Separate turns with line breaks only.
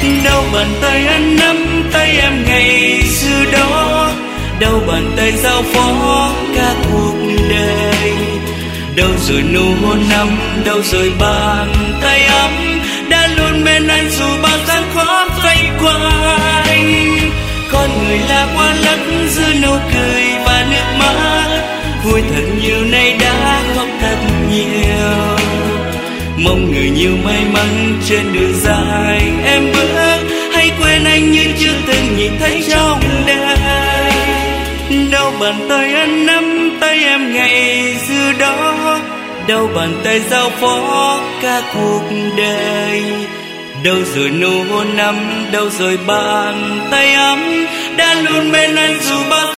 Đâu bàn tay anh nắm tay em ngày xưa đó, đâu bàn tay giao phó cả cuộc đời. Đâu rồi nụ hôn năm, đâu rồi bàn tay ấm đã luôn bên anh dù bao gian khó vây quanh. Con người là hoa lắc giữa nụ cười và nước mắt, vui thật nhiều nay đã khóc thật nhiều. Mong người nhiều may mắn trên đường dài em bước, hãy quên anh như chưa từng nhìn thấy trong đời. Đâu bàn tay anh nắm tay em ngày xưa đó, đâu bàn tay giao phó cả cuộc đời. Đâu rồi nụ hôn năm, đâu rồi bàn tay ấm đã luôn bên anh dù bao